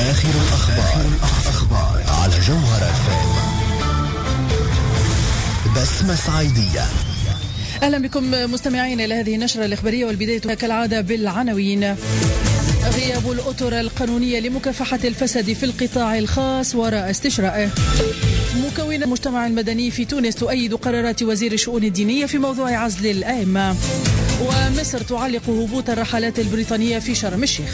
آخر الأخبار على جوهر FM. بسمة صعيدية. أهلا بكم مستمعين إلى هذه النشرة الإخبارية، والبداية كالعادة بالعناوين. غياب الأطر القانونية لمكافحة الفساد في القطاع الخاص وراء استشرائه. مكون المجتمع المدني في تونس تؤيد قرارات وزير الشؤون الدينية في موضوع عزل الأئمة. ومصر تعلق هبوط الرحلات البريطانية في شرم الشيخ.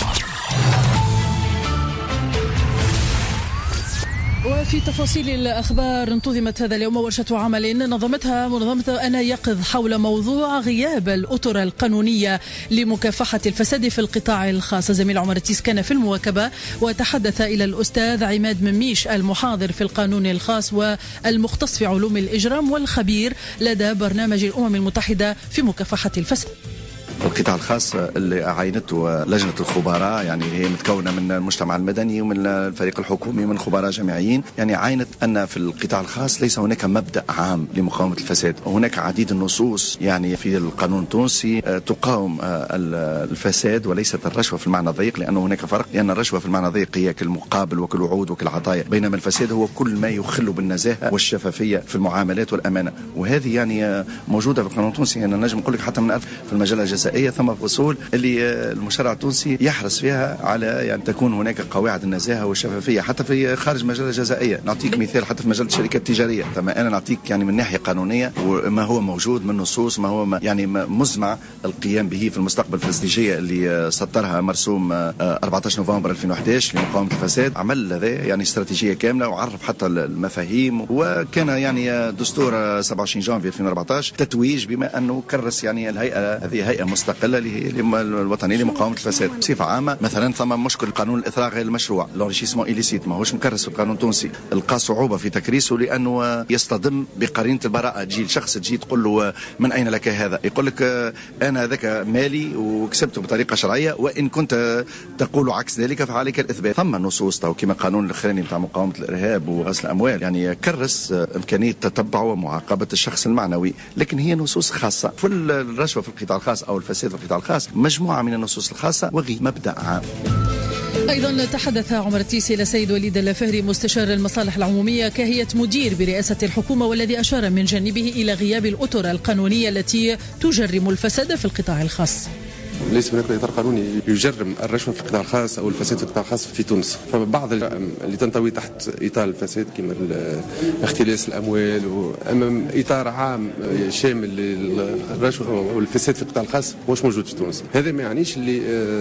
وفي تفاصيل الأخبار، انتظمت هذا اليوم ورشة عمل نظمتها منظمة أنا يقظ حول موضوع غياب الأطر القانونية لمكافحة الفساد في القطاع الخاص. زميل عمر التيس كان في المواكبة وتحدث إلى الأستاذ عماد مميش المحاضر في القانون الخاص والمختص في علوم الإجرام والخبير لدى برنامج الأمم المتحدة في مكافحة الفساد. القطاع الخاص اللي عينته لجنة الخبراء، يعني هي متكونة من المجتمع المدني ومن الفريق الحكومي ومن خبراء جامعيين، يعني عينت أن في القطاع الخاص ليس هناك مبدأ عام لمقاومة الفساد. هناك عديد النصوص يعني في القانون التونسي تقاوم الفساد وليست الرشوة في المعنى الضيق، لأنه هناك فرق، لأن الرشوة في المعنى الضيق هي كالمقابل وكالوعود وكالعطايا، بينما الفساد هو كل ما يخل بالنزاهة والشفافية في المعاملات والأمانة، وهذه يعني موجودة في القانون التونسي. أنا نجم نقول لك حتى من في المجال الجزائي ثم فصول اللي المشرع التونسي يحرص فيها على يعني تكون هناك قواعد النزاهه والشفافيه حتى في خارج مجال الجزائيه. نعطيك مثال حتى في مجال الشركات التجاريه، تمام، انا نعطيك يعني من ناحيه قانونيه وما هو موجود من نصوص، ما هو يعني مزمع القيام به في المستقبل في الاستراتيجيه اللي سطرها مرسوم 14 نوفمبر 2011 لمقاومه الفساد. عمل هذا يعني استراتيجيه كامله وعرف حتى المفاهيم، وكان يعني دستور 27 جانفي 2014 تتويج بما انه كرس يعني الهيئه هذه هيئه مستقلة الوطنية لمقاومة الفساد. بصفة عامة مثلا ثم مشكل قانون الإثراء غير المشروع، لونريشيسمون إليسيت، ما هوش مكرس في القانون التونسي، لقى صعوبة في تكريسه لأنه يصطدم بقرينة البراءة. تجي شخص تجي تقول له من أين لك هذا، يقول لك أنا ذاك مالي وكسبته بطريقة شرعية، وإن كنت تقول عكس ذلك فعليك الإثبات. ثم نصوص كما قانون الأخراني بتاع مقاومة الإرهاب وغسل الأموال يعني كرس إمكانية تتبع ومعاقبة الشخص المعنوي، لكن هي نصوص خاصة. في الرشوة في القطاع الخاص أو الفساد في القطاع الخاص مجموعة من النصوص الخاصة وغي مبدأ عام. أيضا تحدث عمر التيسي إلى سيد وليد الفهري مستشار المصالح العمومية كهيئة مدير برئاسة الحكومة، والذي أشار من جانبه إلى غياب الأطر القانونية التي تجرم الفساد في القطاع الخاص. ليس هناك اطار قانوني يجرم الرشوه في القطاع الخاص او الفساد في القطاع الخاص في تونس، فبعض اللي تنطوي تحت اطار الفساد كما اختلاس الاموال، اما اطار عام شامل للرشوه والفساد في القطاع الخاص مش موجود في تونس. هذا ما يعنيش اللي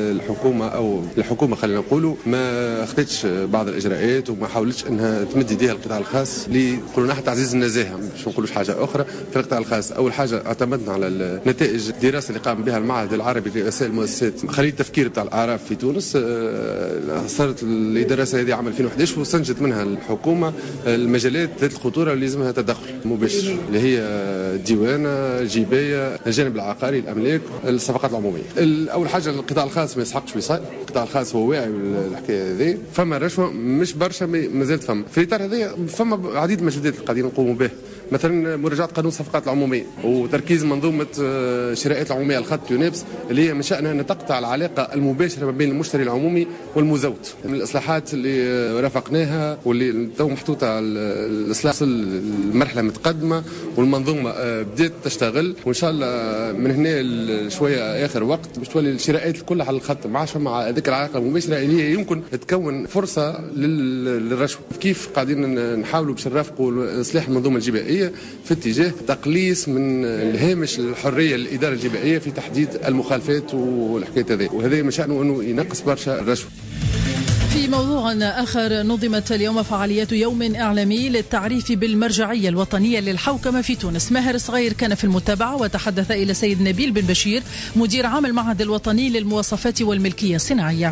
الحكومه خلينا نقولوا ما اخذتش بعض الاجراءات وما حاولتش انها تمد يديها القطاع الخاص لنقولوا ناحيه تعزيز النزاهه، مش نقولوش حاجه اخرى في القطاع الخاص. اول حاجه اعتمدنا على نتائج الدراسه اللي قام بها المعهد العربي رسائل المؤسسات خلية التفكير بتاع الأعراف في تونس. صارت الدراسة هذه عام 2011 واستنتجت منها الحكومة المجالات ذات الخطورة اللي لازمها تدخل مباشر، اللي هي الديوانة، الجيبية، الجانب العقاري، الأملاك، الصفقات العمومية. أول حاجة القطاع الخاص ما يسحقش وصاية، القطاع الخاص هو واعي بالحكاية هذه. فما رشوة مش برشا ما زالت فما في الإطار هذا، فما عديد المجهودات اللي قاعدين نقوموا به، مثلا مراجعة قانون الصفقات العمومية وتركيز منظومة الشرائط العمومية الخط يونيبس اللي هي من شأنها أن تقطع العلاقة المباشرة ما بين المشتري العمومي والمزود. من الإصلاحات اللي رافقناها واللي تو محطوطة على الإصلاح المرحلة متقدمة والمنظومة بدأت تشتغل، وإن شاء الله من هنا شوية آخر وقت باش تولي الشرائط كلها على الخط ما عادش مع ذيك العلاقة المباشرة اللي هي يمكن تكون فرصة للرشوة. كيف قاعدين نحاولوا باش نرافقوا إصلاح المنظومة الجبائية في اتجاه تقليص من الهامش الحرية للإدارة الجبائية في تحديد المخالفات والحكاية هذه، وهذا من شأنه أنه ينقص برشا الرشوة. في موضوع آخر، نظمت اليوم فعاليات يوم إعلامي للتعريف بالمرجعية الوطنية للحوكمة في تونس. ماهر صغير كان في المتابعة وتحدث إلى سيد نبيل بن بشير مدير عام المعهد الوطني للمواصفات والملكية الصناعية.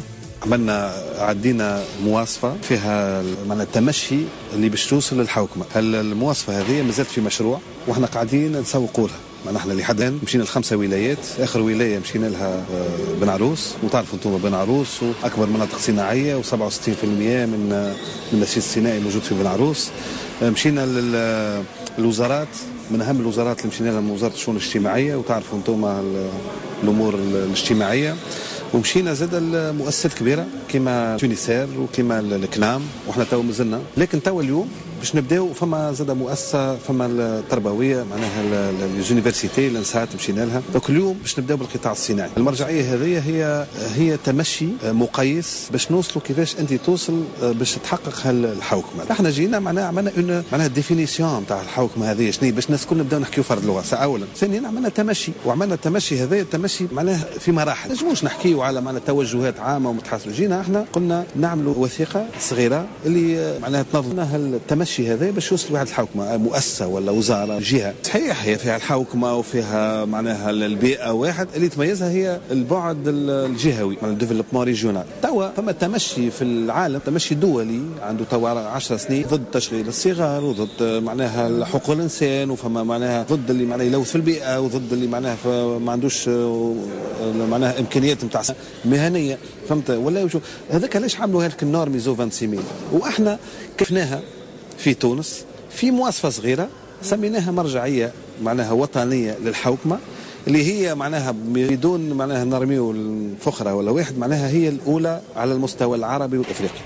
عدينا مواصفة فيها من التمشي اللي باش توصل للحوكمة. المواصفة هذه مازالت في مشروع وإحنا قاعدين نسوقوا لها. نحن لحد مشينا ل5 ولايات، اخر ولايه مشينا لها بن عروس، وتعرفوا انتم بن عروس واكبر مناطق صناعيه و67% من النسيج الصناعي موجود في بن عروس. مشينا للوزارات، من اهم الوزارات اللي مشينا لها وزاره الشؤون الاجتماعيه، وتعرفوا انتم الامور الاجتماعيه. ومشينا زاد المؤسسات كبيره كما تونسير وكما الكنام، وإحنا تو مازلنا، لكن تو اليوم باش نبداو فما زاد مؤسسه، فما التربويه معناها اليونيفرسيتي لنسات مشينا لها. دونك اليوم باش نبداو بالقطاع الصناعي. المرجعيه هذه هي تمشي مقيس باش نوصلوا كيفاش انت توصل باش تحقق هالحوكمه. احنا جينا معناها ديفينيسيون تاع الحوكمه هذه شنو باش الناس كلنا نبداو نحكيو فرد لغه اولا. ثانيا عملنا تمشي، وعملنا التمشي هذا التمشي معناها في مراحل. نجموش نحكيو على معناها توجهات عامه ومتحاسبه. جينا احنا قلنا نعملوا وثيقه صغيره اللي معناها تنظم التمشي هذا باش يوصل واحد الحوكمه، مؤسسه ولا وزاره جهه. صحيح هي فيها الحوكمه وفيها معناها البيئه، واحد اللي تميزها هي البعد الجهوي، معناها الديفلوبمون ريجيونال. توا فما تمشي في العالم، تمشي دولي عنده توا 10 سنين ضد تشغيل الصغار وضد معناها حقوق الانسان، وفما معناها ضد اللي معناها يلوث في البيئه، وضد اللي معناها ما عندوش معناها امكانيات نتاع مهنيه، فهمت ولا شو هذاك؟ علاش عملوا هذيك النورم ايزو 26000 واحنا كيفناها في تونس في مواصفة صغيرة سميناها مرجعية معناها وطنية للحوكمة، اللي هي معناها بدون معناها نرميو الفخرة ولا واحد، معناها هي الأولى على المستوى العربي والأفريقي.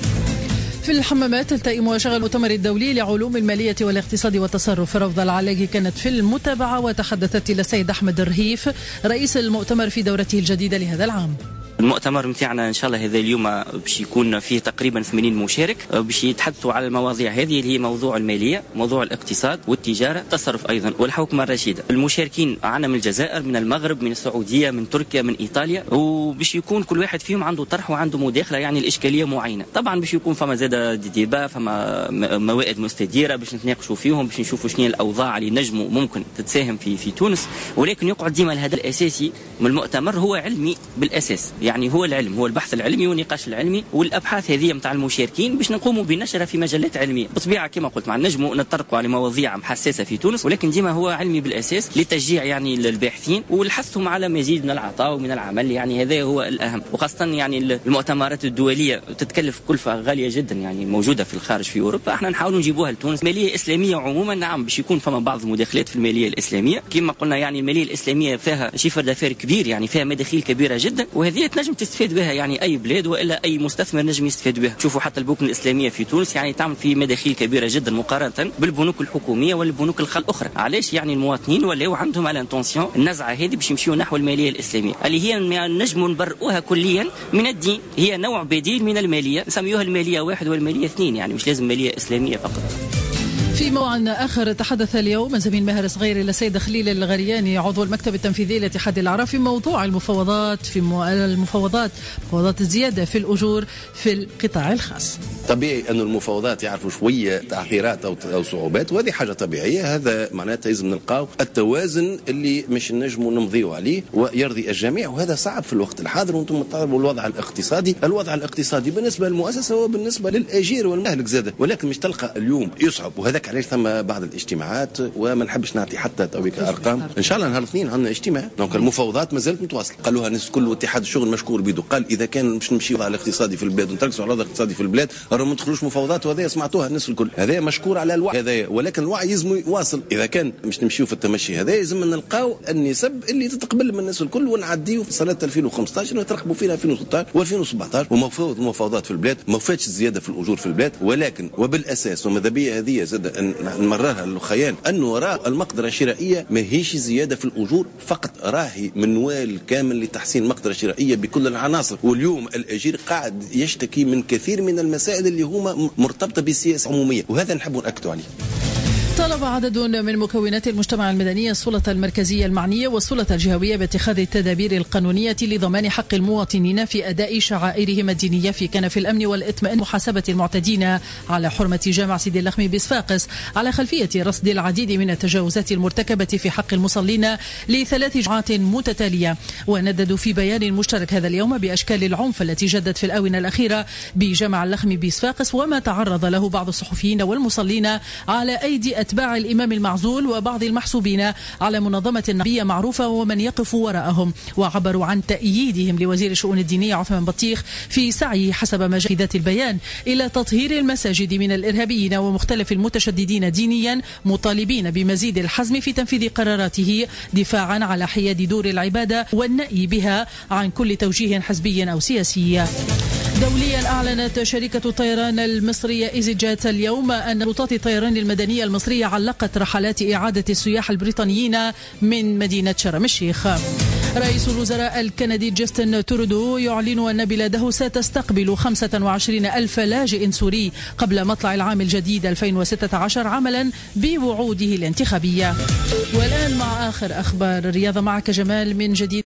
في الحمامات تلتئم مشاغل المؤتمر الدولي لعلوم المالية والاقتصاد والتصرف. روضة العلاقي كانت في المتابعة وتحدثت إلى السيد أحمد الرهيف رئيس المؤتمر في دورته الجديدة لهذا العام. المؤتمر متاعنا ان شاء الله هذا اليوم باش يكون فيه تقريبا 80 مشارك، باش يتحدثوا على المواضيع هذه اللي هي موضوع الماليه، موضوع الاقتصاد والتجاره، التصرف ايضا والحوكمه الرشيده. المشاركين عنا من الجزائر، من المغرب، من السعوديه، من تركيا، من ايطاليا، وباش يكون كل واحد فيهم عنده طرح وعنده مداخله يعني الاشكاليه معينه. طبعا باش يكون فما زاد ديبا، فما موائد مستديره باش نتناقشوا فيهم، باش نشوفوا شنو الاوضاع اللي نجموا ممكن تتساهم في تونس. ولكن يقعد ديما الهدف الاساسي من المؤتمر هو علمي بالاساس، يعني هو العلم، هو البحث العلمي والنقاش العلمي والابحاث هذه نتاع المشاركين باش نقوموا بنشرها في مجلات علميه. بطبيعه كما قلت مع نجموا نتطرقوا على مواضيع حساسه في تونس، ولكن ديما هو علمي بالاساس لتشجيع يعني الباحثين والحثهم على مزيد من العطاء ومن العمل، يعني هذا هو الاهم. وخاصه يعني المؤتمرات الدوليه تتكلف كلفه غاليه جدا يعني موجوده في الخارج في اوروبا، احنا نحاولوا نجيبوها لتونس. الماليه الاسلاميه عموما نعم باش يكون فما بعض المداخلات في الماليه الاسلاميه، كما قلنا يعني الماليه الاسلاميه فيها شفر دفار كبير، يعني فيها مداخيل كبيره جدا، وهذه تنجم تستفاد بها يعني اي بلاد والا اي مستثمر نجم يستفاد بها. شوفوا حتى البنوك الاسلاميه في تونس يعني تعمل في مداخيل كبيره جدا مقارنه بالبنوك الحكوميه والبنوك الاخرى. علاش؟ يعني المواطنين ولاو عندهم الانتونسيون النزعه هذه باش يمشيوا نحو الماليه الاسلاميه اللي هي نجم نبرئوها كليا من الدين، هي نوع بديل من الماليه نسميوها الماليه واحد والماليه اثنين، يعني مش لازم ماليه اسلاميه فقط. في موضوع آخر تحدث اليوم زميل ماهر صغير إلى السيد خليل الغرياني عضو المكتب التنفيذي لاتحاد الأعراف في موضوع المفاوضات مفاوضات الزيادة في الأجور في القطاع الخاص. طبيعي أن المفاوضات يعرفوا شوية تعثيرات أو صعوبات، وهذه حاجة طبيعية. هذا معناتها لازم نلقاو التوازن اللي مش نجموا نمضيو عليه ويرضي الجميع، وهذا صعب في الوقت الحاضر. وانتم تطالبوا الوضع الاقتصادي بالنسبة للمؤسسة وبالنسبة للأجير والمهلك زاده، ولكن مش تلقى اليوم يصعب. وهذاك علاش ثم بعض الاجتماعات، وما نحبش نعطي حتى تويك ارقام. ان شاء الله نهار الاثنين عندنا اجتماع، دونك المفاوضات ما زالت متواصله. قالوها الناس كل اتحاد الشغل مشكور بيده، قال اذا كان مش نمشيو على الاقتصادي في البلاد ونتركزوا على الوضع الاقتصادي في البلاد راهو ما ندخلوش مفاوضات، وهذا سمعتوها الناس الكل. هذا مشكور على الوعي هذا، ولكن الوعي لازم يواصل. اذا كان مش نمشيو في التمشي هذا لازم نلقاو النسب اللي تتقبل من الناس الكل، ونعديو في سنه 2015 ونترقبوا فينا 2016 و2017 ومفاوضات في البلاد. ما فاتش الزياده في الاجور في البلاد، ولكن وبالاساس وماذا بيا هذه زاد نمررها الخيان انه وراء المقدره الشرائيه ماهيش زياده في الاجور فقط، راهي منوال كامل لتحسين المقدره الشرائيه بكل العناصر. واليوم الاجير قاعد يشتكي من كثير من المسائل اللي هما مرتبطه بالسياسه العموميه، وهذا نحب ناكدوا عليه. طلب عدد من مكونات المجتمع المدني السلطة المركزية المعنية والسلطة الجهوية باتخاذ التدابير القانونية لضمان حق المواطنين في أداء شعائرهم الدينية في كنف الأمن والإطمئنان، محاسبة المعتدين على حرمة جامع سيدي اللخمي بصفاقس على خلفية رصد العديد من التجاوزات المرتكبة في حق المصلين ل3 جمعات متتالية. ونددوا في بيان مشترك هذا اليوم بأشكال العنف التي جدت في الآونة الأخيرة بجامع اللخمي بصفاقس، وما تعرض له بعض الصحفيين والمصلين على أيدي أتباع الإمام المعزول وبعض المحسوبين على منظمة نبية معروفة ومن يقف وراءهم. وعبروا عن تأييدهم لوزير الشؤون الدينية عثمان بطيخ في سعيه حسب ما جاء في ذات البيان إلى تطهير المساجد من الإرهابيين ومختلف المتشددين دينيا، مطالبين بمزيد الحزم في تنفيذ قراراته دفاعا على حياد دور العبادة والنأي بها عن كل توجيه حزبي أو سياسي. دوليا أعلنت شركة الطيران المصرية إيزي جيت اليوم أن سلطات الطيران المدنية المصرية علقت رحلات إعادة السياح البريطانيين من مدينة شرم الشيخ. رئيس الوزراء الكندي جاستن ترودو يعلن أن بلاده ستستقبل 25,000 لاجئ سوري قبل مطلع العام الجديد 2016 عملا بوعوده الانتخابية. والآن مع آخر أخبار الرياضة معك جمال من جديد.